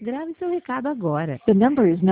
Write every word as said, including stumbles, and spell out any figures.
Grave seu recado agora. The number is not